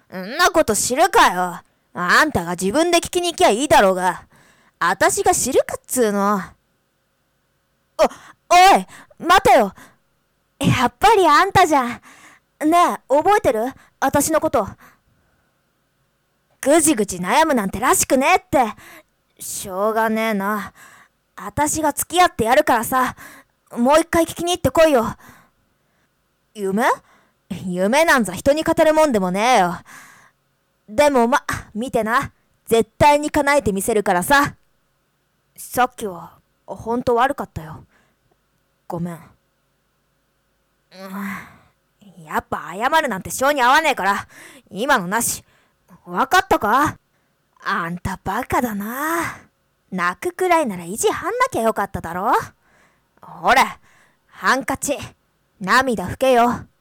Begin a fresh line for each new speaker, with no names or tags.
んなこと知るかよ。あんたが自分で聞きに行きゃいいだろうが。あたしが知るかっつーの。おい、待てよ。やっぱりあんたじゃん。ねえ、覚えてる？あたしのこと。ぐじぐじ悩むなんてらしくねえって。しょうがねえな。あたしが付き合ってやるからさ、もう一回聞きに行ってこいよ。夢なんざ人に語るもんでもねえよ。でも見てな。絶対に叶えてみせるからさ。さっきは、ほんと悪かったよ。ごめん。やっぱ謝るなんて性に合わねえから、今のなし。わかったか？あんたバカだな。泣くくらいなら意地張んなきゃよかっただろ。ほら、ハンカチ、涙拭けよ。